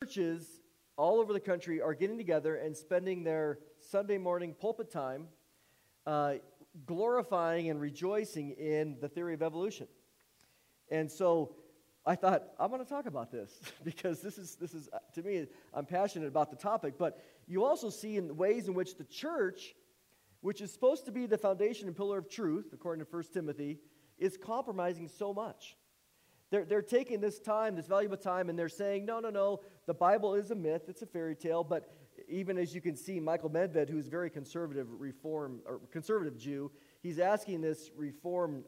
churches all over the country are getting together and spending their Sunday morning pulpit time glorifying and rejoicing in the theory of evolution. And so I thought, I'm going to talk about this because this is to me, I'm passionate about the topic. But you also see in the ways in which the church, which is supposed to be the foundation and pillar of truth, according to 1 Timothy, is compromising so much. They're taking this time, this valuable time, and they're saying, no, the Bible is a myth, it's a fairy tale. But even as you can see, Michael Medved, who's a very conservative Jew, he's asking this Reform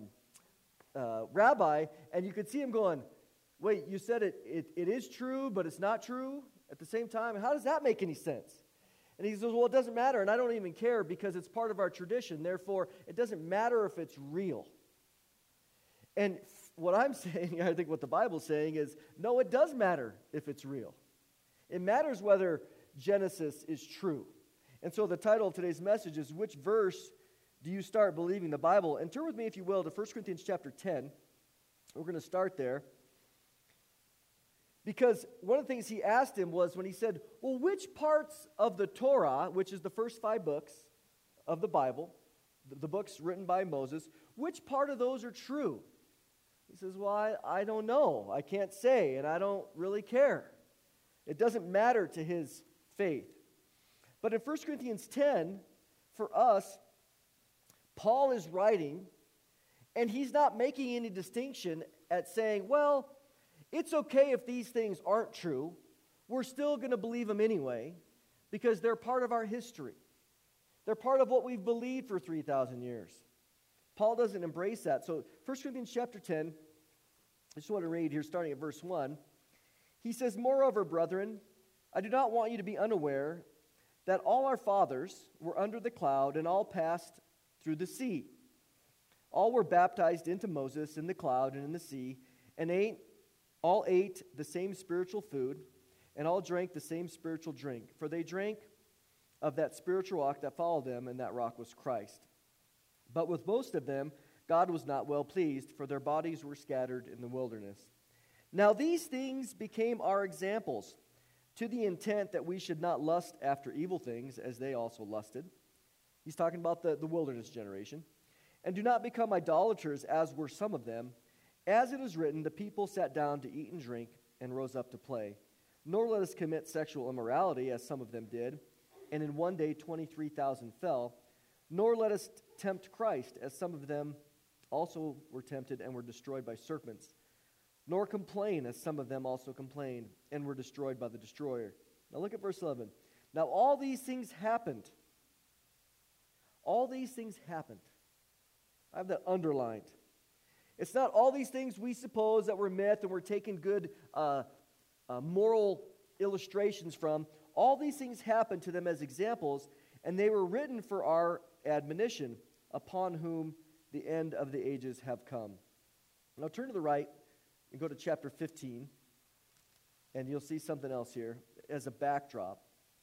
rabbi, and you could see him going, wait, you said it is true, but it's not true at the same time? How does that make any sense? And he says, well, it doesn't matter, and I don't even care because it's part of our tradition. Therefore, it doesn't matter if it's real. And what I'm saying, I think what the Bible's saying is, no, it does matter if it's real. It matters whether Genesis is true. And so the title of today's message is, which verse do you start believing the Bible? And turn with me, if you will, to 1 Corinthians chapter 10. We're going to start there. Because one of the things he asked him was when he said, well, which parts of the Torah, which is the first 5 books of the Bible, the books written by Moses, which part of those are true? He says, well, I don't know. I can't say, and I don't really care. It doesn't matter to his faith. But in 1 Corinthians 10, for us, Paul is writing, and he's not making any distinction at saying, well, it's okay if these things aren't true. We're still going to believe them anyway because they're part of our history. They're part of what we've believed for 3,000 years. Paul doesn't embrace that. So 1 Corinthians chapter 10, I just want to read here starting at verse 1. He says, moreover, brethren, I do not want you to be unaware that all our fathers were under the cloud and all passed through the sea. All were baptized into Moses in the cloud and in the sea, and all ate the same spiritual food, and all drank the same spiritual drink. For they drank of that spiritual rock that followed them, and that rock was Christ. But with most of them, God was not well pleased, for their bodies were scattered in the wilderness. Now these things became our examples, to the intent that we should not lust after evil things, as they also lusted. He's talking about the wilderness generation. And do not become idolaters, as were some of them. As it is written, the people sat down to eat and drink, and rose up to play. Nor let us commit sexual immorality, as some of them did, and in one day 23,000 fell. Nor let us tempt Christ, as some of them also were tempted and were destroyed by serpents. Nor complain, as some of them also complained, and were destroyed by the destroyer. Now look at verse 11. Now all these things happened. All these things happened. I have that underlined. It's not all these things we suppose that were myth and we're taking good moral illustrations from. All these things happened to them as examples, and they were written for our admonition, upon whom the end of the ages have come. Now turn to the right and go to chapter 15, and you'll see something else here as a backdrop.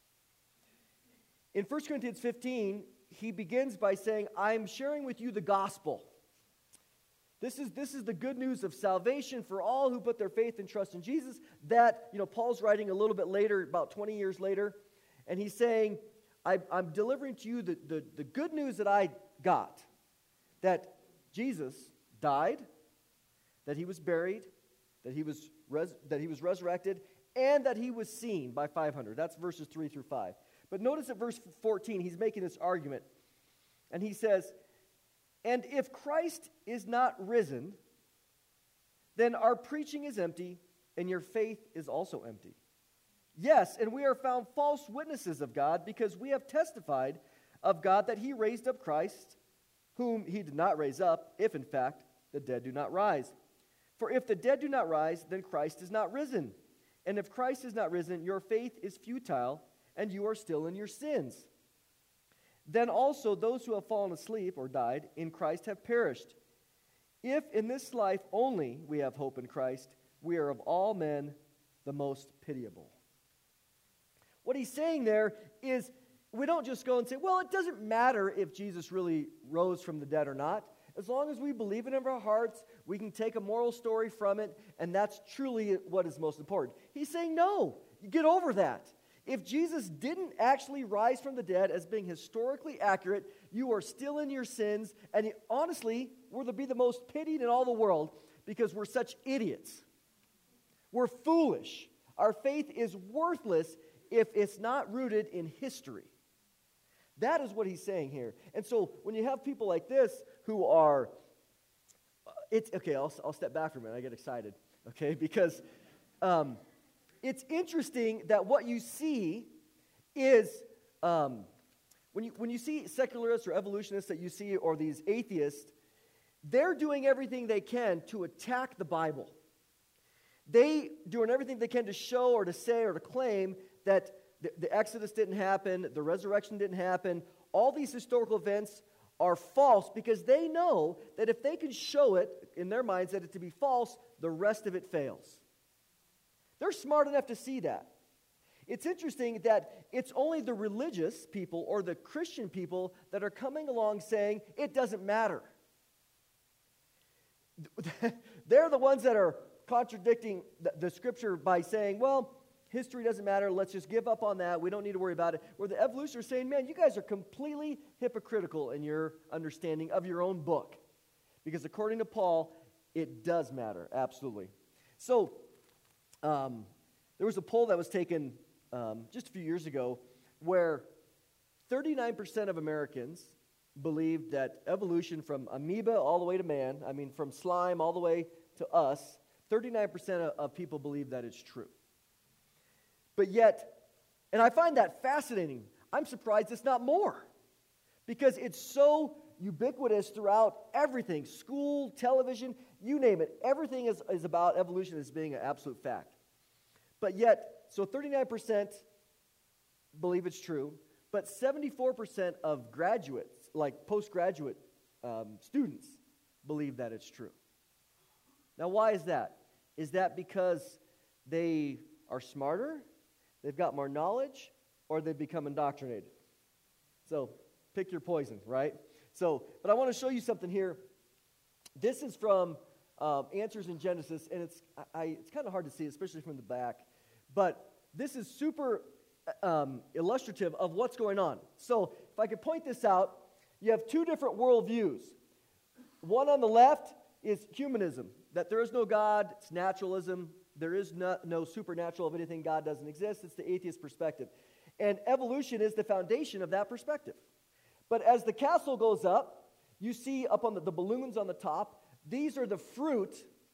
In 1 Corinthians 15, he begins by saying, I'm sharing with you the gospel. This is the good news of salvation for all who put their faith and trust in Jesus. That, Paul's writing a little bit later, about 20 years later, and he's saying, I'm delivering to you the good news that I got. That Jesus died, that he was buried, that he was resurrected, and that he was seen by 500. That's verses 3 through 5. But notice at verse 14, he's making this argument. And he says, and if Christ is not risen, then our preaching is empty, and your faith is also empty. Yes, and we are found false witnesses of God, because we have testified of God that he raised up Christ, whom he did not raise up, if in fact the dead do not rise. For if the dead do not rise, then Christ is not risen. And if Christ is not risen, your faith is futile, and you are still in your sins. Then also those who have fallen asleep or died in Christ have perished. If in this life only we have hope in Christ, we are of all men the most pitiable. What he's saying there is, we don't just go and say, well, it doesn't matter if Jesus really rose from the dead or not. As long as we believe it in our hearts, we can take a moral story from it, and that's truly what is most important. He's saying, no, Get over that. If Jesus didn't actually rise from the dead as being historically accurate, you are still in your sins, and honestly, we're to be the most pitied in all the world because we're such idiots. We're foolish. Our faith is worthless if it's not rooted in history. That is what he's saying here. And so when you have people like this who are, I'll step back for a minute. I get excited, okay? Because it's interesting that what you see is, when you see secularists or evolutionists that you see, or these atheists, they're doing everything they can to attack the Bible. They doing everything they can to show or to say or to claim that the Exodus didn't happen, the resurrection didn't happen. All these historical events are false because they know that if they can show it in their minds that it to be false, the rest of it fails. They're smart enough to see that. It's interesting that it's only the religious people or the Christian people that are coming along saying it doesn't matter. They're the ones that are contradicting the scripture by saying, well, history doesn't matter, let's just give up on that, we don't need to worry about it. Where the evolutionists are saying, man, you guys are completely hypocritical in your understanding of your own book. Because according to Paul, it does matter, absolutely. So, there was a poll that was taken just a few years ago where 39% of Americans believed that evolution from amoeba all the way to man, from slime all the way to us, 39% of people believe that it's true. But yet, and I find that fascinating, I'm surprised it's not more. Because it's so ubiquitous throughout everything, school, television, you name it. Everything is about evolution as being an absolute fact. But yet, so 39% believe it's true, but 74% of graduates, like postgraduate students, believe that it's true. Now, why is that? Is that because they are smarter, they've got more knowledge, or they've become indoctrinated? So, pick your poison, right? So, but I want to show you something here. This is from Answers in Genesis, and it's kind of hard to see, especially from the back. But this is super illustrative of what's going on. So, if I could point this out, you have two different worldviews. One on the left is humanism, that there is no God, it's naturalism, there is no supernatural of anything, God doesn't exist. It's the atheist perspective. And evolution is the foundation of that perspective. But as the castle goes up, you see up on the balloons on the top, these are the fruit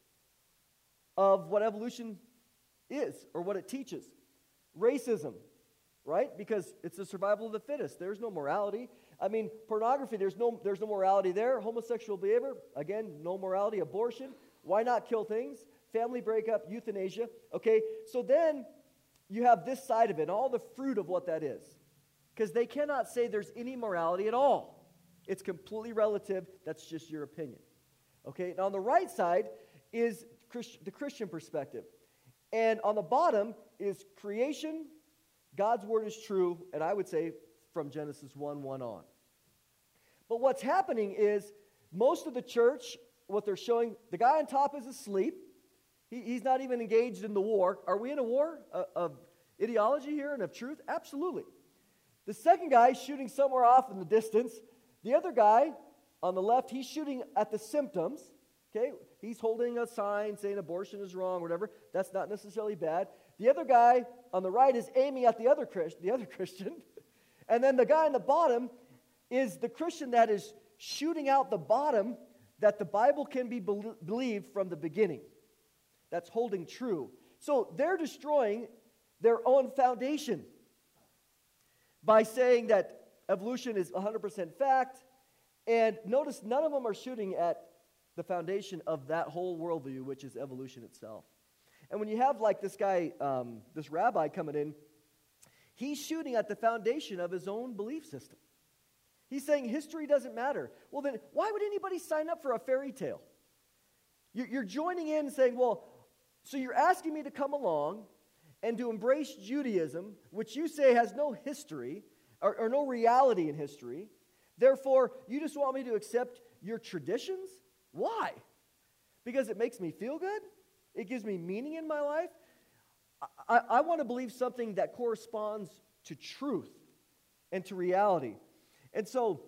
of what evolution is, or what it teaches. Racism, right? Because it's the survival of the fittest. There's no morality. Pornography, there's no morality there. Homosexual behavior, again, no morality. Abortion, why not kill things? Family breakup, euthanasia. Okay, so then you have this side of it, all the fruit of what that is. Because they cannot say there's any morality at all. It's completely relative. That's just your opinion. Okay, now on the right side is the Christian perspective. And on the bottom is creation, God's word is true, and I would say from Genesis 1:1 on. But what's happening is most of the church, what they're showing, the guy on top is asleep. He's not even engaged in the war. Are we in a war of ideology here and of truth? Absolutely. The second guy is shooting somewhere off in the distance. The other guy on the left, he's shooting at the symptoms. Okay, he's holding a sign saying abortion is wrong, whatever. That's not necessarily bad. The other guy on the right is aiming at the other Christian. And then the guy on the bottom is the Christian that is shooting out the bottom that the Bible can be believed from the beginning. That's holding true. So they're destroying their own foundation by saying that evolution is 100% fact. And notice none of them are shooting at the foundation of that whole worldview, which is evolution itself. And when you have like this guy, this rabbi coming in, he's shooting at the foundation of his own belief system. He's saying history doesn't matter. Well, then why would anybody sign up for a fairy tale? You're joining in and saying, well, so you're asking me to come along and to embrace Judaism, which you say has no history or no reality in history. Therefore, you just want me to accept your traditions? Why? Because it makes me feel good? It gives me meaning in my life? I want to believe something that corresponds to truth and to reality. And so,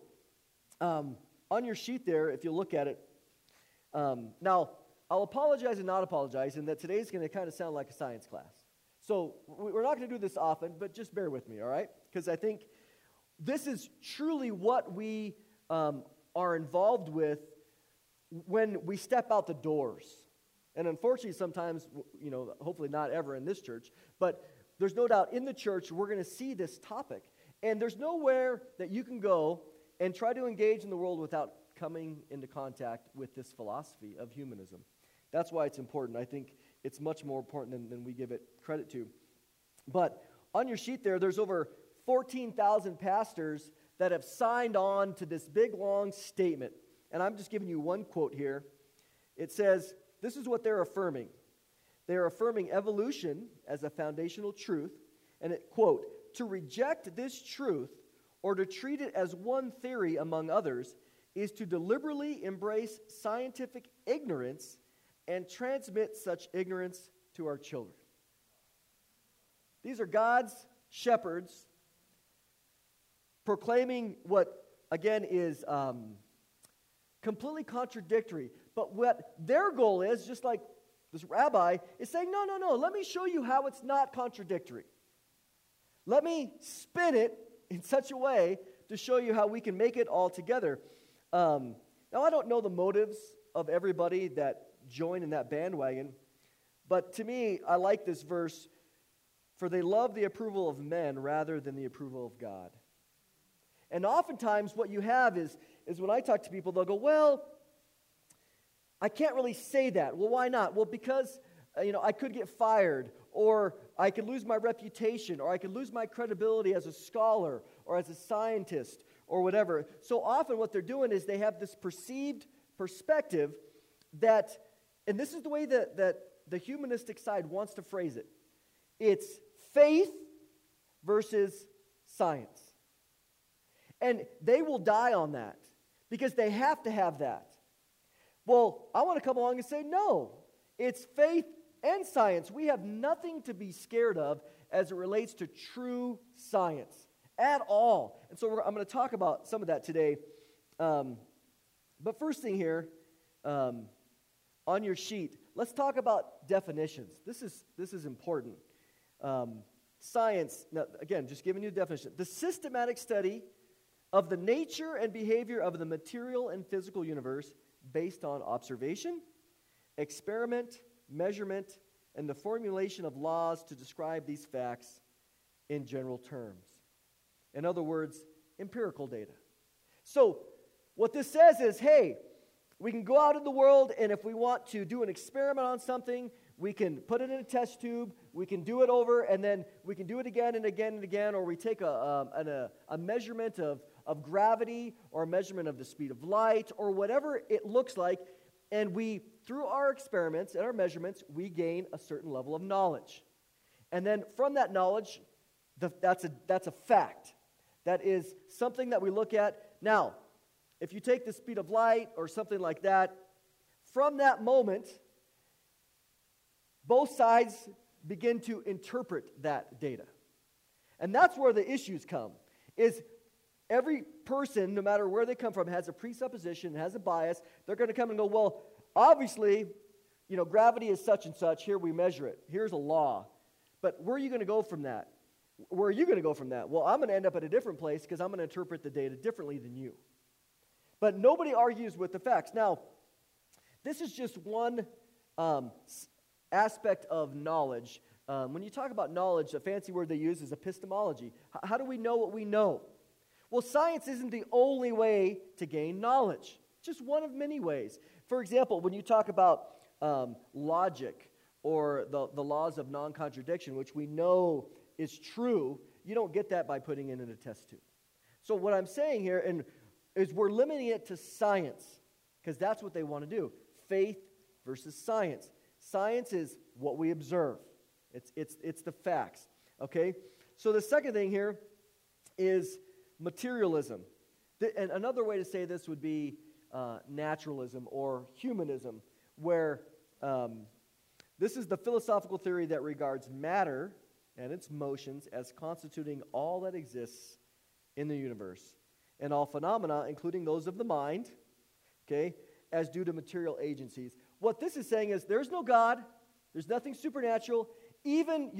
on your sheet there, if you look at it, now, I'll apologize and not apologize in that today's going to kind of sound like a science class. So we're not going to do this often, but just bear with me, all right? Because I think this is truly what we are involved with when we step out the doors. And unfortunately, sometimes, hopefully not ever in this church, but there's no doubt in the church we're going to see this topic. And there's nowhere that you can go and try to engage in the world without coming into contact with this philosophy of humanism. That's why it's important. I think it's much more important than we give it credit to. But on your sheet there's over 14,000 pastors that have signed on to this big, long statement. And I'm just giving you one quote here. It says, this is what they're affirming. They're affirming evolution as a foundational truth. And it, quote, to reject this truth or to treat it as one theory among others is to deliberately embrace scientific ignorance and transmit such ignorance to our children. These are God's shepherds proclaiming what, again, is completely contradictory. But what their goal is, just like this rabbi, is saying, no, let me show you how it's not contradictory. Let me spin it in such a way to show you how we can make it all together. Now, I don't know the motives of everybody that joined in that bandwagon, but to me, I like this verse, for they love the approval of men rather than the approval of God. And oftentimes what you have is when I talk to people, they'll go, well, I can't really say that. Well, why not? Well, because I could get fired, or I could lose my reputation, or I could lose my credibility as a scholar or as a scientist or whatever. So often what they're doing is they have this perceived perspective that, and this is the way that the humanistic side wants to phrase it, it's faith versus science. And they will die on that because they have to have that. Well, I want to come along and say, no, it's faith and science. We have nothing to be scared of as it relates to true science at all. And so I'm going to talk about some of that today. But first thing here, on your sheet, let's talk about definitions. This is important. Science, now, again, just giving you a definition. The systematic study of the nature and behavior of the material and physical universe based on observation, experiment, measurement, and the formulation of laws to describe these facts in general terms. In other words, empirical data. So what this says is, hey, we can go out in the world, and if we want to do an experiment on something, we can put it in a test tube, we can do it over, and then we can do it again and again and again, or we take a measurement of gravity, or a measurement of the speed of light, or whatever it looks like, and we, through our experiments and our measurements, we gain a certain level of knowledge. And then from that knowledge, that's a fact. That is something that we look at. Now, if you take the speed of light or something like that, from that moment, both sides begin to interpret that data. And that's where the issues come, is every person, no matter where they come from, has a presupposition, has a bias. They're going to come and go, well, obviously, gravity is such and such. Here we measure it. Here's a law. But where are you going to go from that? Where are you going to go from that? Well, I'm going to end up at a different place because I'm going to interpret the data differently than you. But nobody argues with the facts. Now, this is just one aspect of knowledge. When you talk about knowledge, a fancy word they use is epistemology. How do we know what we know? Well, science isn't the only way to gain knowledge. Just one of many ways. For example, when you talk about logic or the laws of non-contradiction, which we know is true, you don't get that by putting it in a test tube. So what I'm saying here is we're limiting it to science, because that's what they want to do. Faith versus science. Science is what we observe. It's the facts. Okay? So the second thing here is materialism. And another way to say this would be naturalism or humanism, where This is the philosophical theory that regards matter and its motions as constituting all that exists in the universe, and all phenomena, including those of the mind, okay, as due to material agencies. What this is saying is there's no God, there's nothing supernatural. Even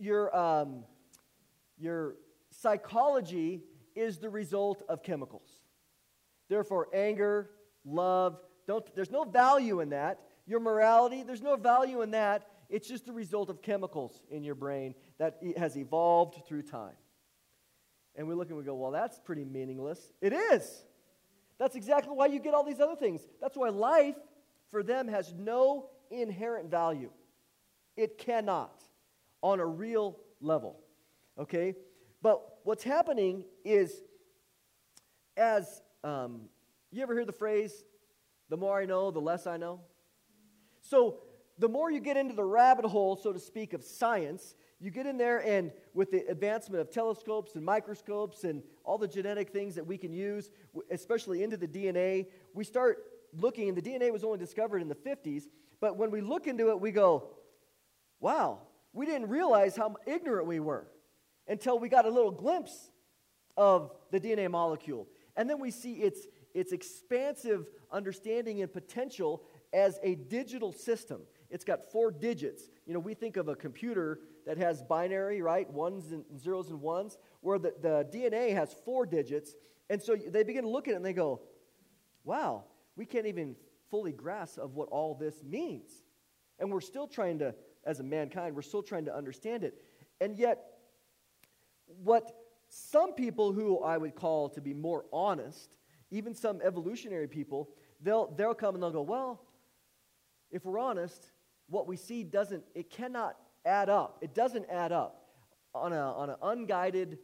your psychology is the result of chemicals. Therefore, anger, love, there's no value in that. Your morality, there's no value in that. It's just the result of chemicals in your brain that has evolved through time. And we look and we go, well, that's pretty meaningless. It is. That's exactly why you get all these other things. That's why life, for them, has no inherent value. It cannot, on a real level. Okay? But what's happening is, as, you ever hear the phrase, the more I know, the less I know? So, the more you get into the rabbit hole, so to speak, of science, you get in there, and with the advancement of telescopes and microscopes and all the genetic things that we can use, especially into the DNA, we start looking, and the DNA was only discovered in the 50s, but when we look into it, we go, wow, we didn't realize how ignorant we were until we got a little glimpse of the DNA molecule. And then we see its expansive understanding and potential as a digital system. It's got 4 digits. You know, we think of a computer that has binary, right? Ones and zeros and ones, where the DNA has 4 digits. And so they begin to look at it and they go, wow, we can't even fully grasp of what all this means. And we're still trying to, as a mankind, we're still trying to understand it. And yet, what some people who I would call to be more honest, even some evolutionary people, they'll come and they'll go, well, if we're honest, what we see cannot add up. It doesn't add up on an unguided,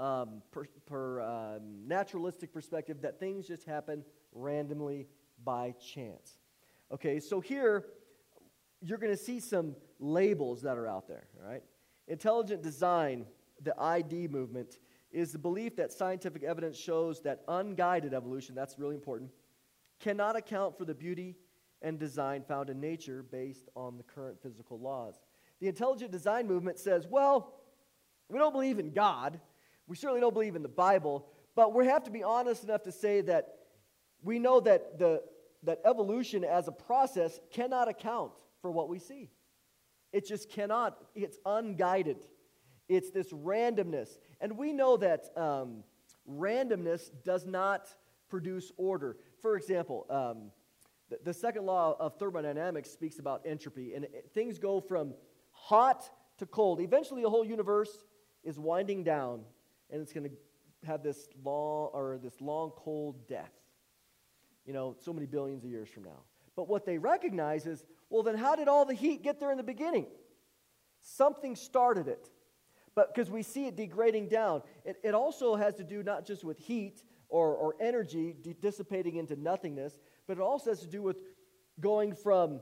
naturalistic perspective that things just happen randomly by chance. Okay, so here you're going to see some labels that are out there, all right? Intelligent design, the ID movement, is the belief that scientific evidence shows that unguided evolution, that's really important, cannot account for the beauty and design found in nature based on the current physical laws. The intelligent design movement says, well, we don't believe in God, we certainly don't believe in the Bible, but we have to be honest enough to say that we know that that evolution as a process cannot account for what we see. It just cannot. It's unguided. It's this randomness. And we know that randomness does not produce order. For example, the second law of thermodynamics speaks about entropy, and things go from hot to cold. Eventually, the whole universe is winding down, and it's going to have this long, cold death. You know, so many billions of years from now. But what they recognize is, well, then how did all the heat get there in the beginning? Something started it. But because we see it degrading down. It also has to do not just with heat or energy dissipating into nothingness, but it also has to do with going from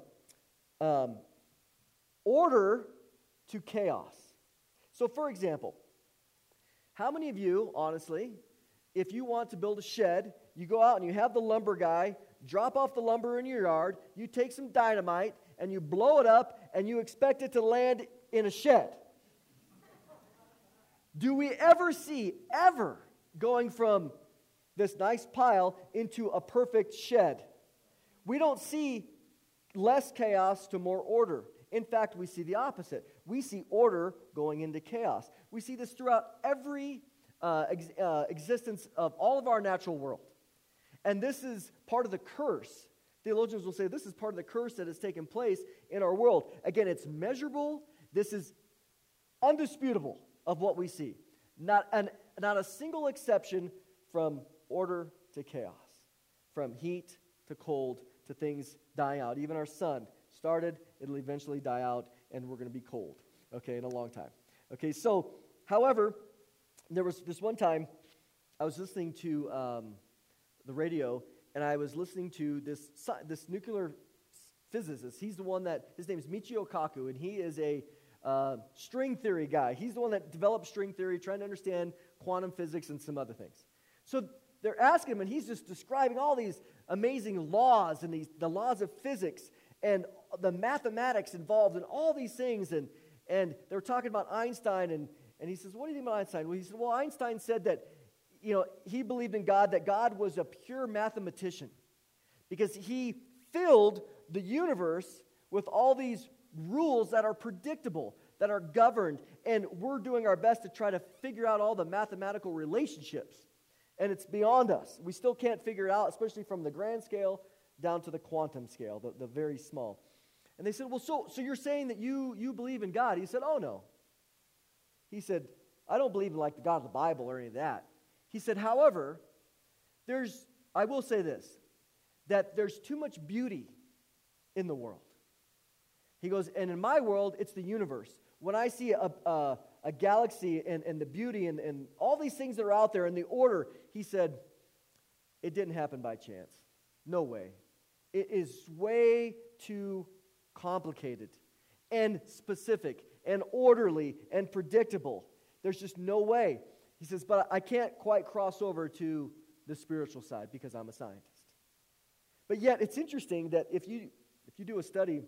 order to chaos. So, for example, how many of you, honestly, if you want to build a shed, you go out and you have the lumber guy drop off the lumber in your yard, you take some dynamite, and you blow it up, and you expect it to land in a shed? Do we ever see, going from this nice pile into a perfect shed? We don't see less chaos to more order. In fact, we see the opposite. We see order going into chaos. We see this throughout every existence of all of our natural world. And this is part of the curse. Theologians will say this is part of the curse that has taken place in our world. Again, it's measurable. This is undisputable of what we see. Not a single exception from order to chaos, from heat to cold to things dying out. Even our sun started, it'll eventually die out, and we're going to be cold, okay, in a long time. Okay, so, however, there was this one time I was listening to the radio, and I was listening to this nuclear physicist. He's the one his name is Michio Kaku, and he is a string theory guy. He's the one that developed string theory, trying to understand quantum physics and some other things. So they're asking him, and he's just describing all these amazing laws and the laws of physics and the mathematics involved in all these things. And they were talking about Einstein, and he says, what do you think about Einstein? Well, he said, well, Einstein said that, he believed in God, that God was a pure mathematician because he filled the universe with all these rules that are predictable, that are governed, and we're doing our best to try to figure out all the mathematical relationships. And it's beyond us. We still can't figure it out, especially from the grand scale down to the quantum scale, the very small. And they said, well, so you're saying that you believe in God? He said, oh, no. He said, I don't believe in like the God of the Bible or any of that. He said, however, I will say this, that there's too much beauty in the world. He goes, and in my world, it's the universe. When I see a galaxy and the beauty and all these things that are out there and the order, he said, it didn't happen by chance. No way. It is way too complicated and specific and orderly and predictable. There's just no way. He says, but I can't quite cross over to the spiritual side because I'm a scientist. But yet, it's interesting that if you do a study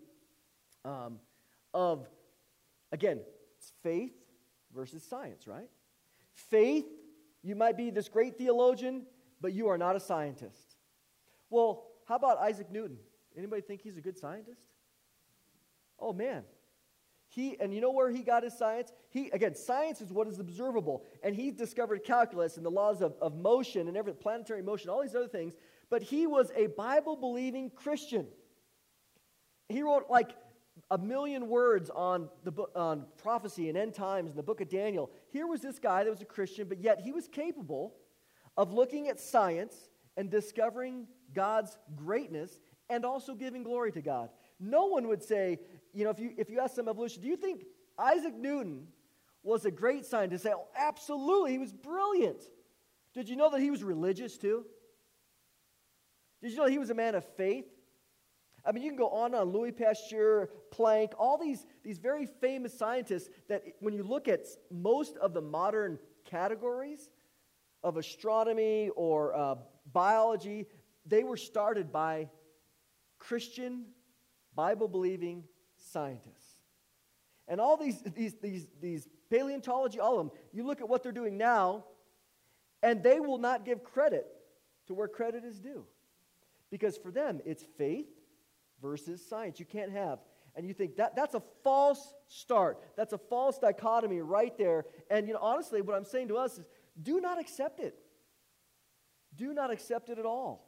of, again, it's faith versus science, right? Faith, you might be this great theologian, but you are not a scientist. Well, how about Isaac Newton? Anybody think he's a good scientist? Oh, man. And you know where he got his science? Science is what is observable. And he discovered calculus and the laws of motion and planetary motion, all these other things. But he was a Bible-believing Christian. He wrote like 1 million words on prophecy and end times in the book of Daniel. Here was this guy that was a Christian, but yet he was capable of looking at science and discovering God's greatness and also giving glory to God. No one would say, if you ask some evolution, do you think Isaac Newton was a great scientist? Say, oh, absolutely, he was brilliant. Did you know that he was religious too? Did you know he was a man of faith? I mean, you can go on Louis Pasteur, Planck, all these very famous scientists that when you look at most of the modern categories of astronomy or biology, they were started by Christian, Bible-believing scientists. And all these paleontology, all of them, you look at what they're doing now, and they will not give credit to where credit is due. Because for them, it's faith versus science. You can't have. And you think that's a false start. That's a false dichotomy right there. And honestly, what I'm saying to us is do not accept it. Do not accept it at all.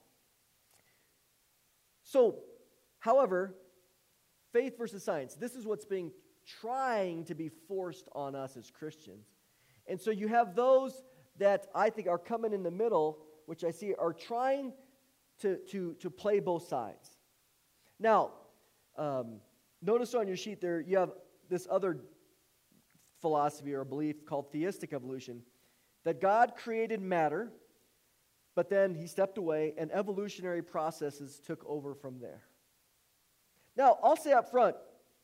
So, however, faith versus science, this is what's being trying to be forced on us as Christians. And so you have those that I think are coming in the middle, which I see are trying to play both sides. Now, notice on your sheet there, you have this other philosophy or belief called theistic evolution, that God created matter, but then he stepped away and evolutionary processes took over from there. Now, I'll say up front,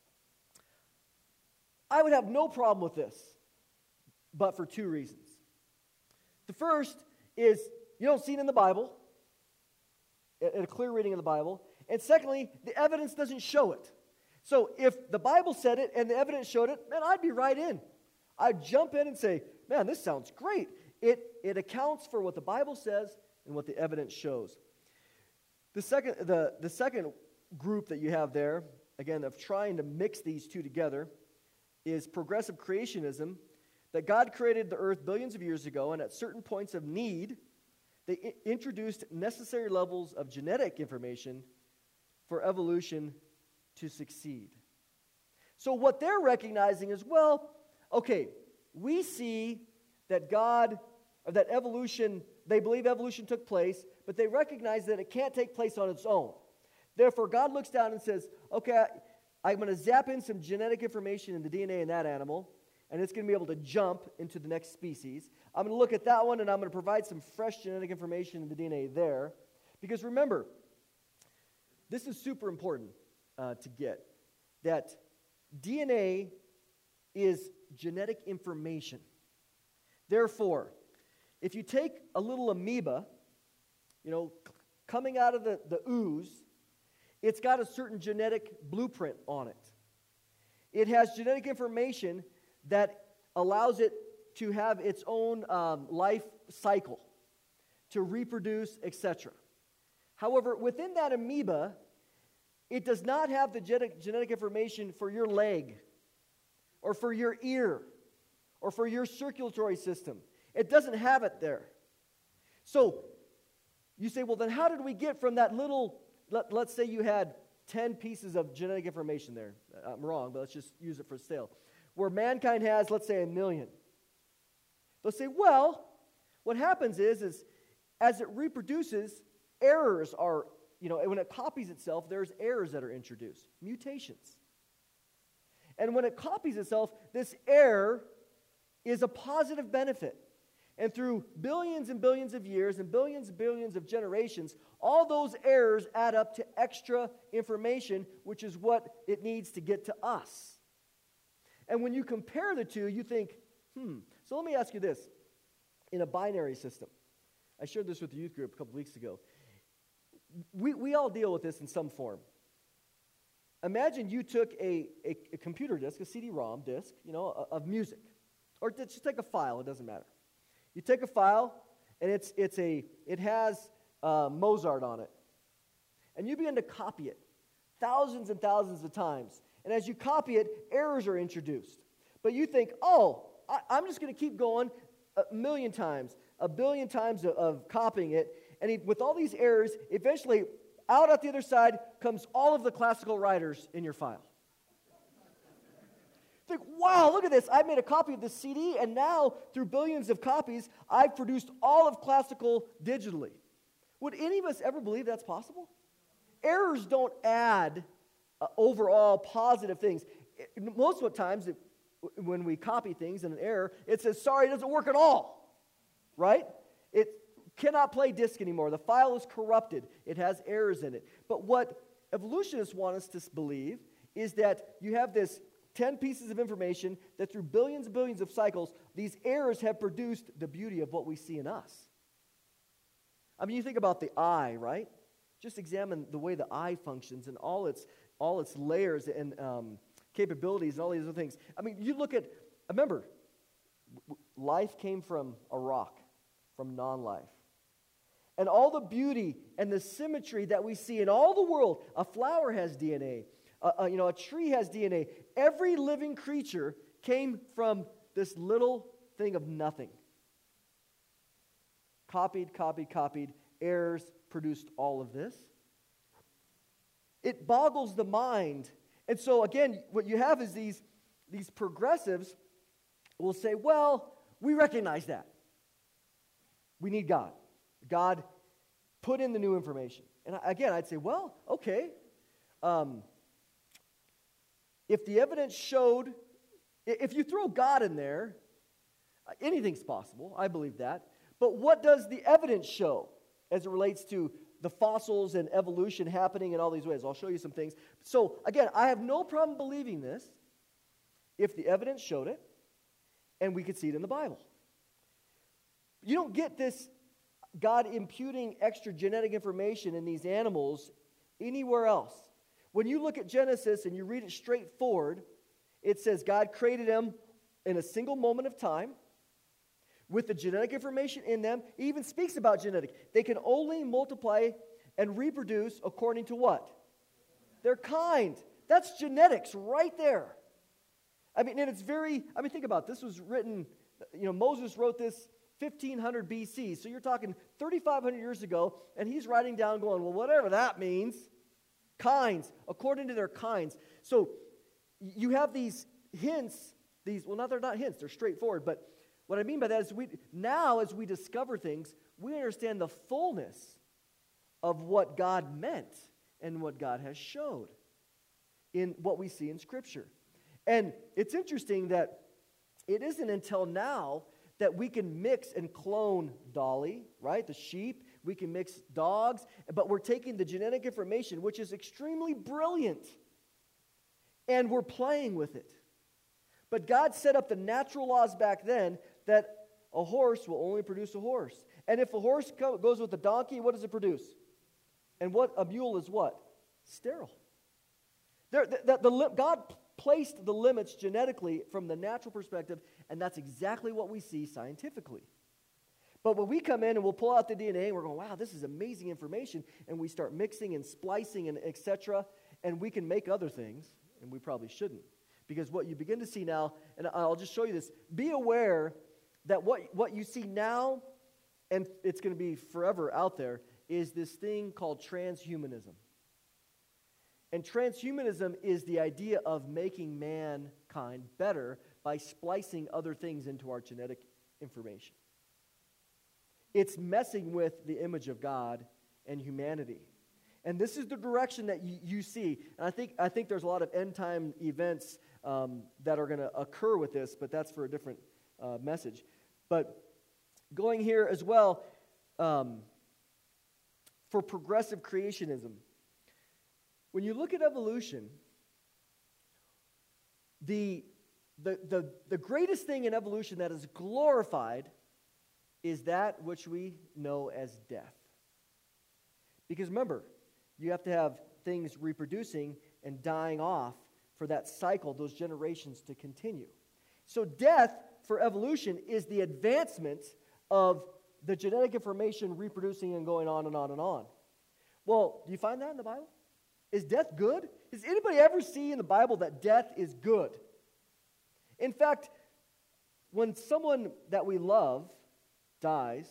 I would have no problem with this, but for two reasons. The first is you don't see it in the Bible, in a clear reading of the Bible. And secondly, the evidence doesn't show it. So if the Bible said it and the evidence showed it, man, I'd be right in. I'd jump in and say, man, this sounds great. It accounts for what the Bible says and what the evidence shows. The second group that you have there, again, of trying to mix these two together, is progressive creationism, that God created the earth billions of years ago, and at certain points of need, they introduced necessary levels of genetic information for evolution to succeed. So what they're recognizing is, well, okay, we see that that evolution, they believe evolution took place, but they recognize that it can't take place on its own. Therefore, God looks down and says, okay, I'm going to zap in some genetic information in the DNA in that animal, and it's going to be able to jump into the next species. I'm going to look at that one, and I'm going to provide some fresh genetic information in the DNA there. Because remember, this is super important to get, that DNA is genetic information. Therefore, if you take a little amoeba, coming out of the ooze, it's got a certain genetic blueprint on it. It has genetic information that allows it to have its own life cycle, to reproduce, etc. However, within that amoeba, it does not have the genetic information for your leg, or for your ear, or for your circulatory system. It doesn't have it there. So, you say, well, then how did we get from that little, let's say you had 10 pieces of genetic information there. I'm wrong, but let's just use it for sale. Where mankind has, let's say, 1 million. They'll say, well, what happens is as it reproduces, errors are, when it copies itself, there's errors that are introduced, mutations. And when it copies itself, this error is a positive benefit. And through billions and billions of years and billions of generations, all those errors add up to extra information, which is what it needs to get to us. And when you compare the two, you think, So let me ask you this. In a binary system, I shared this with the youth group a couple weeks ago. We all deal with this in some form. Imagine you took a computer disk, a CD-ROM disk, of music. Or just take a file, it doesn't matter. You take a file, and it has Mozart on it. And you begin to copy it thousands and thousands of times. And as you copy it, errors are introduced. But you think, I'm just going to keep going a million times, a billion times of copying it. And with all these errors, eventually, out at the other side comes all of the classical writers in your file. Think, wow, look at this. I made a copy of this CD, and now, through billions of copies, I've produced all of classical digitally. Would any of us ever believe that's possible? Errors don't add overall positive things. Most of the times, when we copy things in an error, it says, sorry, it doesn't work at all. Right? It cannot play disk anymore. The file is corrupted. It has errors in it. But what evolutionists want us to believe is that you have this 10 pieces of information that through billions and billions of cycles, these errors have produced the beauty of what we see in us. I mean, you think about the eye, right? Just examine the way the eye functions and all its layers and capabilities and all these other things. I mean, you look at, remember, life came from a rock, from non-life. And all the beauty and the symmetry that we see in all the world, a flower has DNA, a tree has DNA. Every living creature came from this little thing of nothing. Copied, errors produced all of this. It boggles the mind. And so again, what you have is these progressives will say, well, we recognize that. We need God. God put in the new information. And again, I'd say, well, okay. If the evidence showed, if you throw God in there, anything's possible. I believe that. But what does the evidence show as it relates to the fossils and evolution happening in all these ways? I'll show you some things. So, again, I have no problem believing this if the evidence showed it and we could see it in the Bible. You don't get this God imputing extra genetic information in these animals anywhere else. When you look at Genesis and you read it straight forward, it says God created them in a single moment of time with the genetic information in them. He even speaks about genetic. They can only multiply and reproduce according to what? Their kind. That's genetics right there. I mean, and it's think about it. This was written, Moses wrote this 1500 BC. So you're talking 3,500 years ago, and he's writing down going, well, whatever that means. Kinds, according to their kinds. So you have these hints, they're not hints, they're straightforward. But what I mean by that is as we discover things, we understand the fullness of what God meant and what God has showed in what we see in Scripture. And it's interesting that it isn't until now that we can mix and clone Dolly, right? The sheep. We can mix dogs. But we're taking the genetic information, which is extremely brilliant, and we're playing with it. But God set up the natural laws back then that a horse will only produce a horse. And if a horse goes with a donkey, what does it produce? And what a mule is what? sterile. God placed the limits genetically from the natural perspective, and that's exactly what we see scientifically. But when we come in and we'll pull out the DNA and we're going, wow, this is amazing information, and we start mixing and splicing and etc., and we can make other things, and we probably shouldn't. Because what you begin to see now, and I'll just show you this, be aware that what you see now, and it's going to be forever out there, is this thing called transhumanism. And transhumanism is the idea of making mankind better by splicing other things into our genetic information. It's messing with the image of God and humanity. And this is the direction that you see. And I think there's a lot of end-time events that are going to occur with this, but that's for a different message. But going here as well, for progressive creationism, when you look at evolution, the greatest thing in evolution that is glorified is that which we know as death. Because remember, you have to have things reproducing and dying off for that cycle, those generations to continue. So death for evolution is the advancement of the genetic information reproducing and going on and on and on. Well, do you find that in the Bible? Is death good? Does anybody ever see in the Bible that death is good? In fact, when someone that we love dies,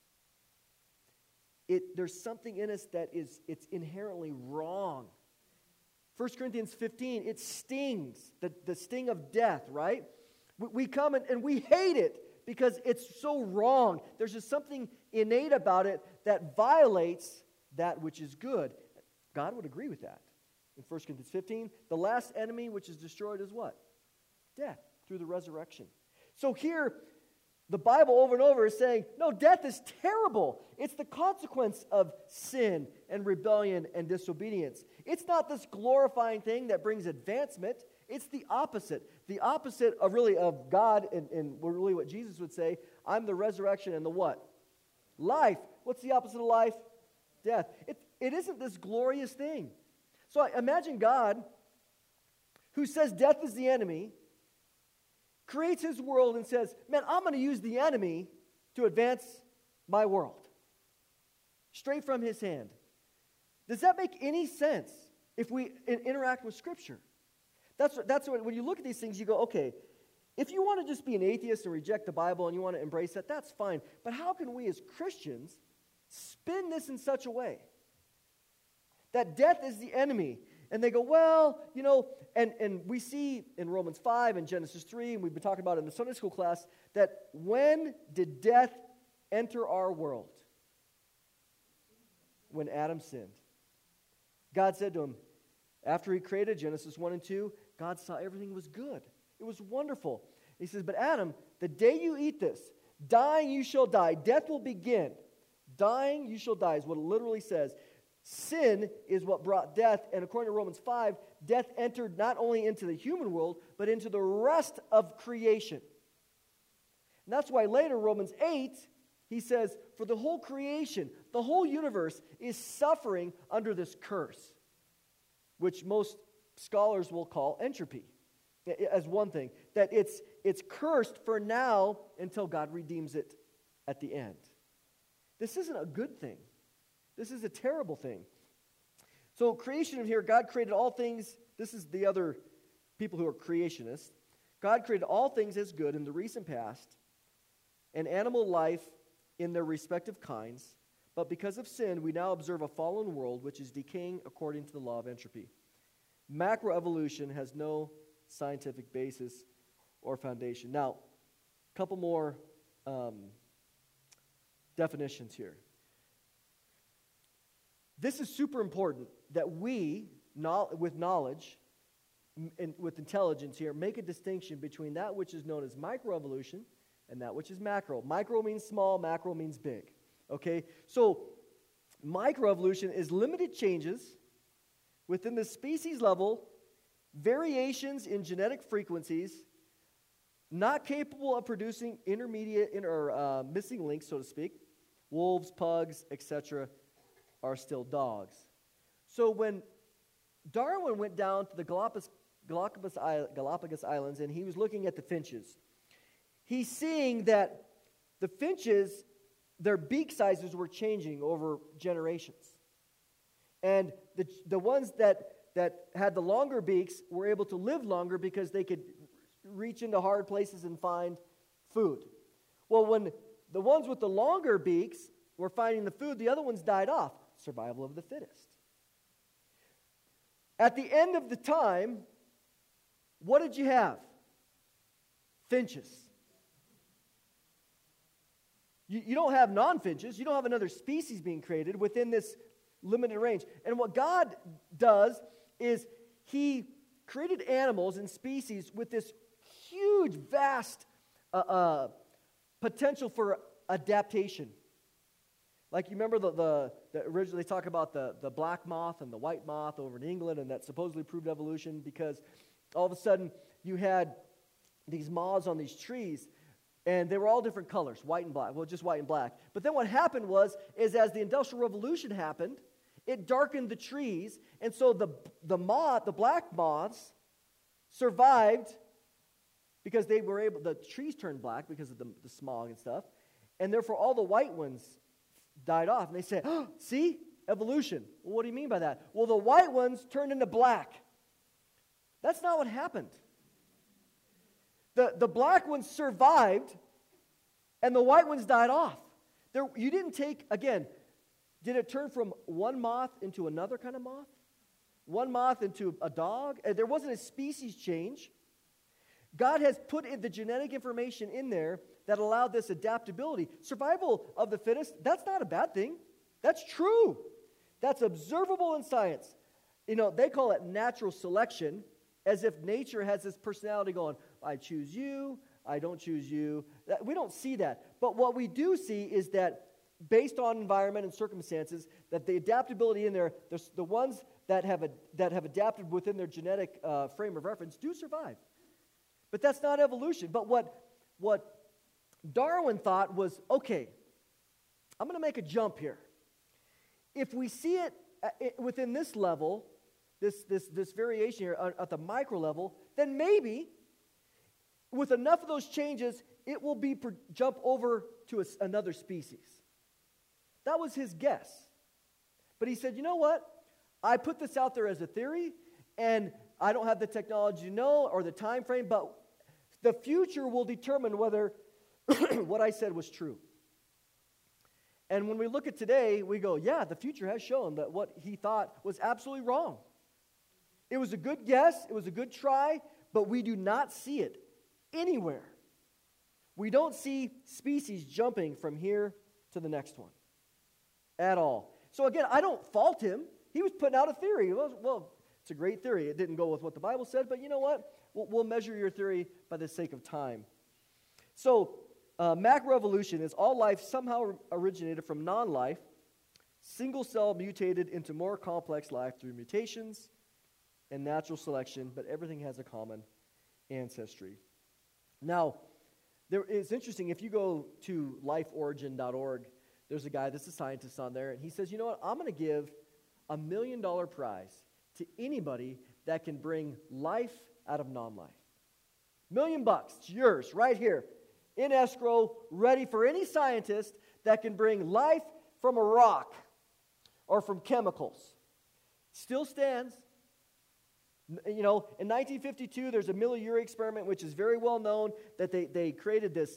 there's something in us that it's inherently wrong. 1 Corinthians 15, it stings, the sting of death, right? We come and we hate it because it's so wrong. There's just something innate about it that violates that which is good. God would agree with that. In 1 Corinthians 15, the last enemy which is destroyed is what? Death, through the resurrection. So here, the Bible over and over is saying, no, death is terrible. It's the consequence of sin and rebellion and disobedience. It's not this glorifying thing that brings advancement. It's the opposite. The opposite of God and really what Jesus would say, I'm the resurrection and the what? Life. What's the opposite of life? Death. It isn't this glorious thing. So imagine God, who says death is the enemy, creates his world and says, man, I'm going to use the enemy to advance my world. Straight from his hand. Does that make any sense if we interact with Scripture? That's what, when you look at these things, you go, okay, if you want to just be an atheist and reject the Bible and you want to embrace that, that's fine. But how can we as Christians spin this in such a way that death is the enemy? And they go, well, and we see in Romans 5 and Genesis 3, and we've been talking about it in the Sunday school class, that when did death enter our world? When Adam sinned. God said to him, after he created Genesis 1 and 2, God saw everything was good. It was wonderful. He says, but Adam, the day you eat this, dying you shall die. Death will begin. Dying you shall die is what it literally says. Sin is what brought death, and according to Romans 5, death entered not only into the human world, but into the rest of creation. And that's why later, Romans 8, he says, for the whole creation, the whole universe is suffering under this curse, which most scholars will call entropy, as one thing. That it's cursed for now until God redeems it at the end. This isn't a good thing. This is a terrible thing. So creation in here, God created all things. This is the other people who are creationists. God created all things as good in the recent past, and animal life in their respective kinds. But because of sin, we now observe a fallen world which is decaying according to the law of entropy. Macroevolution has no scientific basis or foundation. Now, a couple more definitions here. This is super important that we, with knowledge and with intelligence here, make a distinction between that which is known as microevolution and that which is macro. Micro means small, macro means big. Okay? So, microevolution is limited changes within the species level, variations in genetic frequencies, not capable of producing intermediate or missing links, so to speak. Wolves, pugs, etc., are still dogs. So when Darwin went down to the Galapagos Islands, and he was looking at the finches. He's seeing that the finches, their beak sizes were changing over generations. And the ones that had the longer beaks were able to live longer because they could reach into hard places and find food. Well, when the ones with the longer beaks were finding the food, the other ones died off. Survival of the fittest. At the end of the time, what did you have? Finches. You don't have non-finches. You don't have another species being created within this limited range. And what God does is He created animals and species with this huge, vast potential for adaptation. Like, you remember the originally they talk about the black moth and the white moth over in England, and that supposedly proved evolution because all of a sudden you had these moths on these trees, and they were all different colors, white and black. Well, just white and black. But then what happened is as the Industrial Revolution happened, it darkened the trees, and so the black moths survived because the trees turned black because of the smog and stuff, and therefore all the white ones died off. And they said, oh, see? Evolution. Well, what do you mean by that? Well, the white ones turned into black. That's not what happened. The black ones survived, and the white ones died off. You didn't take, again, did it turn from one moth into another kind of moth? One moth into a dog? There wasn't a species change. God has put in the genetic information in there that allowed this adaptability. Survival of the fittest, that's not a bad thing. That's true. That's observable in science. They call it natural selection, as if nature has this personality going, I choose you, I don't choose you. We don't see that. But what we do see is that based on environment and circumstances, that the adaptability in there, the ones that have adapted within their genetic frame of reference do survive. But that's not evolution. But what Darwin thought was, okay, I'm going to make a jump here. If we see it within this level, this variation here at the micro level, then maybe with enough of those changes, it will jump over to another species. That was his guess. But he said, you know what? I put this out there as a theory, and I don't have the technology to know or the time frame, but the future will determine whether what I said was true. And when we look at today, we go, yeah, the future has shown that what he thought was absolutely wrong. It was a good guess, it was a good try, but we do not see it anywhere. We don't see species jumping from here to the next one at all. So again, I don't fault him. He was putting out a theory. Well, it's a great theory. It didn't go with what the Bible said, but you know what? We'll measure your theory by the sake of time. So, macroevolution is all life somehow originated from non-life, single cell mutated into more complex life through mutations and natural selection, but everything has a common ancestry. Now, it's interesting, if you go to lifeorigin.org, there's a guy that's a scientist on there, and he says, you know what, I'm going to give $1 million prize to anybody that can bring life out of non-life. $1 million, it's yours right here in escrow, ready for any scientist that can bring life from a rock or from chemicals. Still stands. In 1952, there's a Miller-Urey experiment, which is very well known, that they created this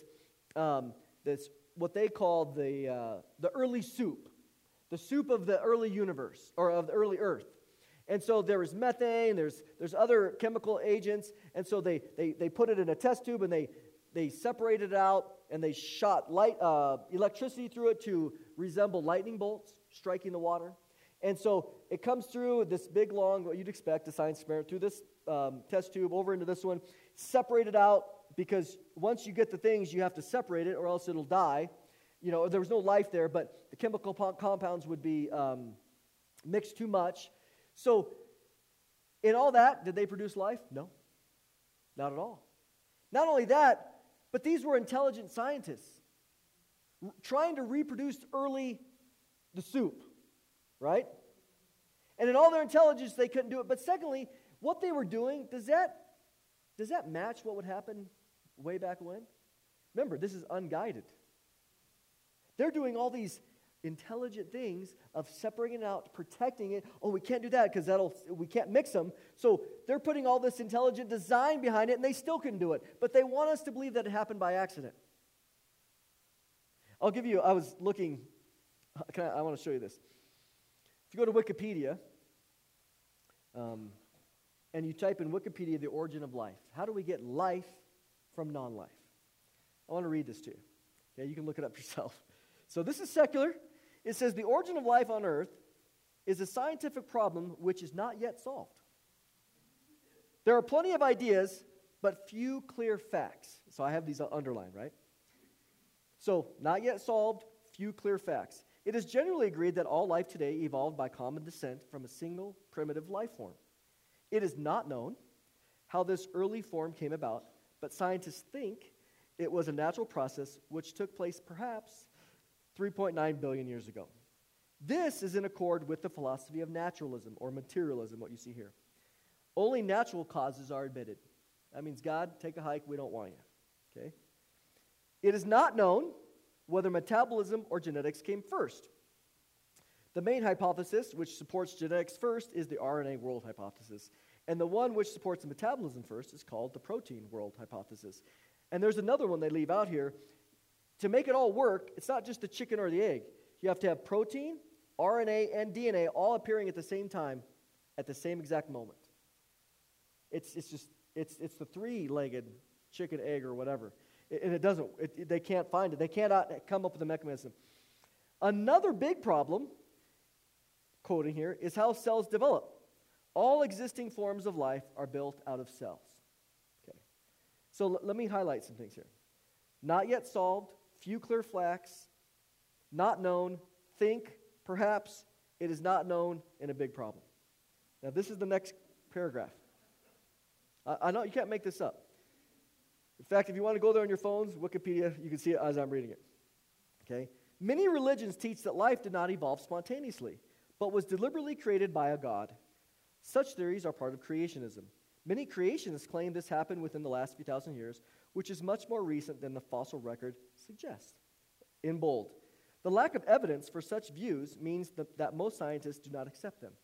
what they called the early soup, the soup of the early universe, or of the early Earth. And so there was methane, there's other chemical agents, and so they put it in a test tube, and they separated it out, and they shot electricity through it to resemble lightning bolts striking the water. And so it comes through this big, long, what you'd expect, a science experiment, through this test tube over into this one, separate it out, because once you get the things, you have to separate it, or else it'll die. There was no life there, but the chemical compounds would be mixed too much. So, in all that, did they produce life? No, not at all. Not only that, but these were intelligent scientists trying to reproduce the soup, right? And in all their intelligence, they couldn't do it. But secondly, what they were doing, does that match what would happen way back when? Remember, this is unguided. They're doing all these intelligent things of separating it out, protecting it. Oh, we can't do that because we can't mix them. So they're putting all this intelligent design behind it, and they still couldn't do it. But they want us to believe that it happened by accident. I was looking, I want to show you this. If you go to Wikipedia, and you type in Wikipedia, the origin of life. How do we get life from non-life? I want to read this to you. Okay, you can look it up yourself. So this is secular. It says, the origin of life on earth is a scientific problem which is not yet solved. There are plenty of ideas, but few clear facts. So I have these underlined, right? So, not yet solved, few clear facts. It is generally agreed that all life today evolved by common descent from a single primitive life form. It is not known how this early form came about, but scientists think it was a natural process which took place perhaps 3.9 billion years ago. This is in accord with the philosophy of naturalism or materialism, what you see here. Only natural causes are admitted. That means, God, take a hike, we don't want you. Okay? It is not known whether metabolism or genetics came first. The main hypothesis, which supports genetics first, is the RNA world hypothesis. And the one which supports the metabolism first is called the protein world hypothesis. And there's another one they leave out here. To make it all work, it's not just the chicken or the egg. You have to have protein, RNA, and DNA all appearing at the same time, at the same exact moment. It's the three-legged chicken, egg, or whatever. And it doesn't, they can't find it. They cannot come up with a mechanism. Another big problem, quoting here, is how cells develop. All existing forms of life are built out of cells. Okay. So let me highlight some things here. Not yet solved, few clear facts, not known, think, perhaps, it is not known, and a big problem. Now this is the next paragraph. I know you can't make this up. In fact, if you want to go there on your phones, Wikipedia, you can see it as I'm reading it. Okay? Many religions teach that life did not evolve spontaneously, but was deliberately created by a God. Such theories are part of creationism. Many creationists claim this happened within the last few thousand years, which is much more recent than the fossil record suggests. In bold, the lack of evidence for such views means that most scientists do not accept them.